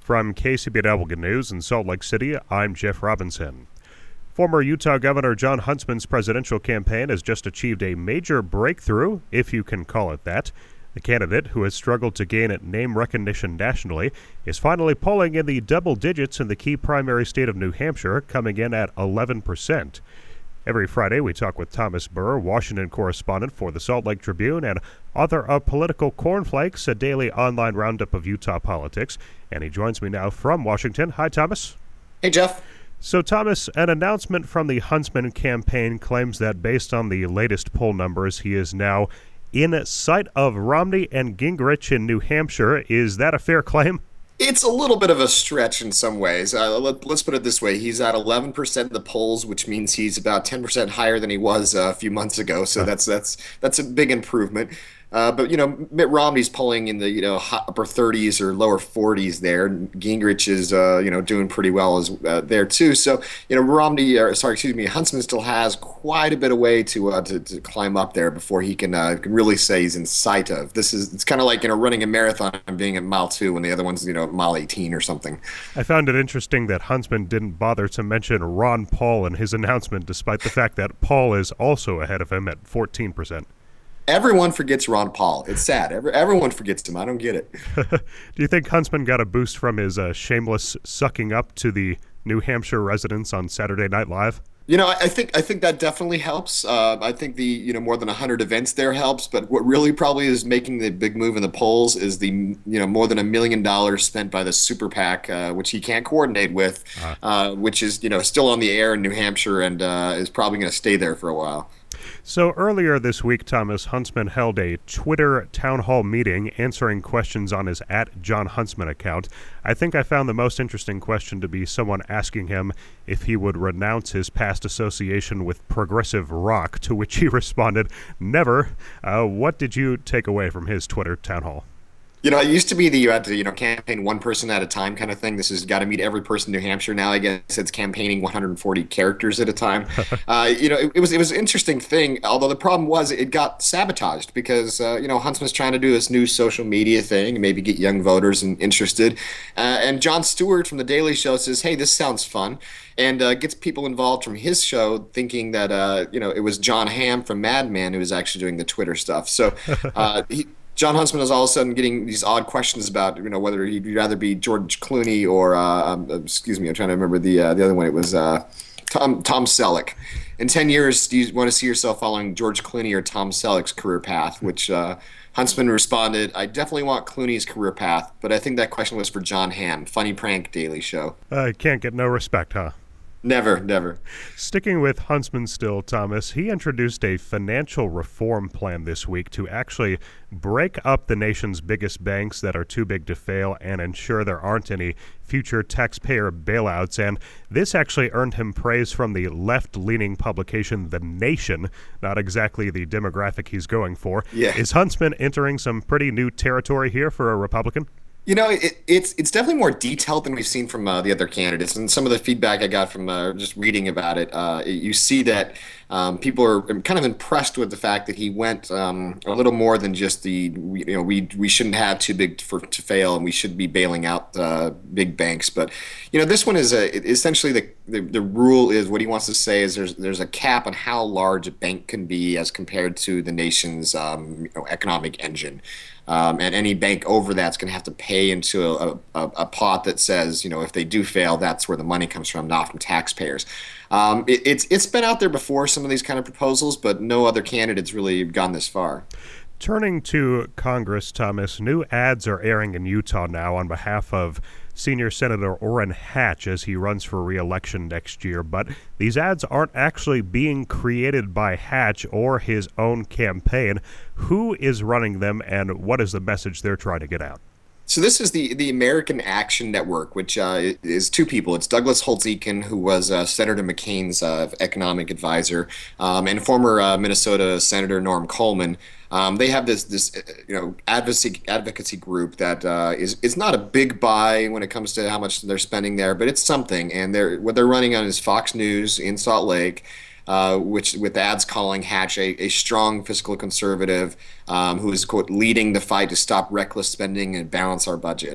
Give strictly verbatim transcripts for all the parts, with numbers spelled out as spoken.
From K C B W News in Salt Lake City, I'm Jeff Robinson. Former Utah Governor Jon Huntsman's presidential campaign has just achieved a major breakthrough, if you can call it that. The candidate, who has struggled to gain name recognition nationally, is finally polling in the double digits in the key primary state of New Hampshire, coming in at eleven percent. Every Friday, we talk with Thomas Burr, Washington correspondent for the Salt Lake Tribune and author of Political Cornflakes, a daily online roundup of Utah politics. And he joins me now from Washington. Hi, Thomas. Hey, Jeff. So, Thomas, an announcement from the Huntsman campaign claims that based on the latest poll numbers, he is now in sight of Romney and Gingrich in New Hampshire. Is that a fair claim? It's a little bit of a stretch in some ways. Uh, let, let's put it this way. He's at eleven percent of the polls, which means he's about ten percent higher than he was uh, a few months ago. So that's that's that's a big improvement. Uh, but, you know, Mitt Romney's polling in the, you know, upper thirties or lower forties there. Gingrich is, uh, you know, doing pretty well as uh, there, too. So, you know, Romney, or sorry, excuse me, Huntsman still has quite a bit of way to uh, to, to climb up there before he can, uh, can really say he's in sight of. This is, it's kind of like, you know, running a marathon and being at mile two when the other one's, you know, mile eighteen or something. I found it interesting that Huntsman didn't bother to mention Ron Paul in his announcement, despite the fact that Paul is also ahead of him at fourteen percent. Everyone forgets Ron Paul. It's sad. Every, everyone forgets him. I don't get it. Do you think Huntsman got a boost from his uh, shameless sucking up to the New Hampshire residents on Saturday Night Live? You know, I, I think I think that definitely helps. Uh, I think the you know more than a hundred events there helps. But what really probably is making the big move in the polls is the you know more than a million dollars spent by the super PAC, uh, which he can't coordinate with, uh, uh, which is you know still on the air in New Hampshire and uh, is probably going to stay there for a while. So earlier this week, Thomas, Huntsman held a Twitter town hall meeting answering questions on his at Jon Huntsman account. I think I found the most interesting question to be someone asking him if he would renounce his past association with progressive rock, to which he responded, never. Uh, what did you take away from his Twitter town hall? You know, it used to be that you had to, you know, campaign one person at a time kind of thing. This has got to meet every person in New Hampshire. Now I guess it's campaigning one hundred forty characters at a time. uh, you know, it, it was it was an interesting thing. Although the problem was it got sabotaged because uh, you know Huntsman's trying to do this new social media thing and maybe get young voters and interested. Uh, and Jon Stewart from The Daily Show says, "Hey, this sounds fun," and uh, gets people involved from his show thinking that uh, you know it was Jon Hamm from Mad Men who was actually doing the Twitter stuff. So uh, he. Jon Huntsman is all of a sudden getting these odd questions about, you know, whether he'd rather be George Clooney or, uh, um, excuse me, I'm trying to remember the uh, the other one. It was uh, Tom Tom Selleck. In ten years, do you want to see yourself following George Clooney or Tom Selleck's career path? Which uh, Huntsman responded, I definitely want Clooney's career path, but I think that question was for Jon Hamm. Funny prank, Daily Show. I uh, can't get no respect, huh? Never, never. Sticking with Huntsman still, Thomas, he introduced a financial reform plan this week to actually break up the nation's biggest banks that are too big to fail and ensure there aren't any future taxpayer bailouts. And this actually earned him praise from the left-leaning publication The Nation, not exactly the demographic he's going for. Yeah. Is Huntsman entering some pretty new territory here for a Republican? You know, it, it's it's definitely more detailed than we've seen from uh, the other candidates, and some of the feedback I got from uh, just reading about it, uh, you see that um, people are kind of impressed with the fact that he went um, a little more than just the you know we we shouldn't have too big for to fail, and we should be bailing out uh, big banks. But you know, this one is a essentially the, the the rule is what he wants to say is there's there's a cap on how large a bank can be as compared to the nation's um, you know, economic engine. Um, and any bank over that's going to have to pay into a, a, a pot that says, you know, if they do fail, that's where the money comes from, not from taxpayers. Um, it, it's it's been out there before, some of these kind of proposals, but no other candidates really gone this far. Turning to Congress, Thomas, new ads are airing in Utah now on behalf of Senior Senator Orrin Hatch as he runs for re-election next year. But these ads aren't actually being created by Hatch or his own campaign. Who is running them, and what is the message they're trying to get out? So this is the, the American Action Network, which uh, is two people. It's Douglas Holtz-Eakin, who was uh, Senator McCain's uh, economic advisor, um, and former uh, Minnesota Senator Norm Coleman. Um, they have this this uh, you know advocacy advocacy group that uh, is is not a big buy when it comes to how much they're spending there, but it's something. And they're what they're running on is Fox News in Salt Lake. Uh, which with ads calling Hatch a, a strong fiscal conservative um, who is, quote, leading the fight to stop reckless spending and balance our budget.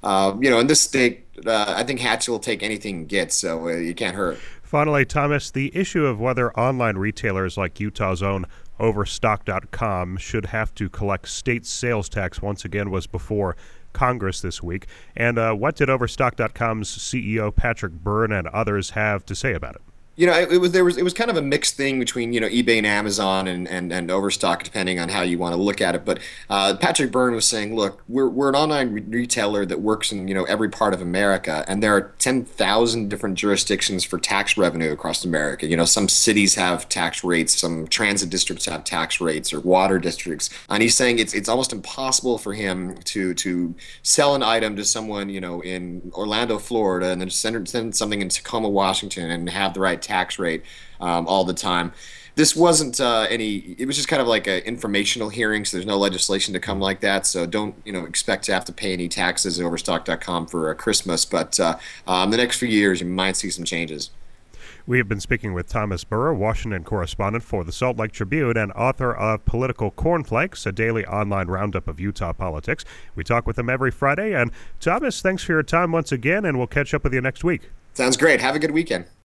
Uh, you know, in this state, uh, I think Hatch will take anything it gets, so uh, you can't hurt. Finally, Thomas, the issue of whether online retailers like Utah's own Overstock dot com should have to collect state sales tax once again was before Congress this week. And uh, what did Overstock dot com's C E O Patrick Byrne and others have to say about it? You know, it, it was there was it was kind of a mixed thing between you know eBay and Amazon and and, and Overstock, depending on how you want to look at it. But uh, Patrick Byrne was saying, look, we're we're an online re- retailer that works in you know every part of America, and there are ten thousand different jurisdictions for tax revenue across America. You know, some cities have tax rates, some transit districts have tax rates, or water districts. And he's saying it's it's almost impossible for him to to sell an item to someone you know in Orlando, Florida, and then send send something in Tacoma, Washington, and have the right tax rate um, all the time. This wasn't uh, any. It was just kind of like an informational hearing, so there's no legislation to come like that. So don't you know expect to have to pay any taxes at Overstock dot com for uh, Christmas. But uh, um, the next few years, you might see some changes. We have been speaking with Thomas Burr, Washington correspondent for the Salt Lake Tribune and author of Political Cornflakes, a daily online roundup of Utah politics. We talk with him every Friday. And Thomas, thanks for your time once again, and we'll catch up with you next week. Sounds great. Have a good weekend.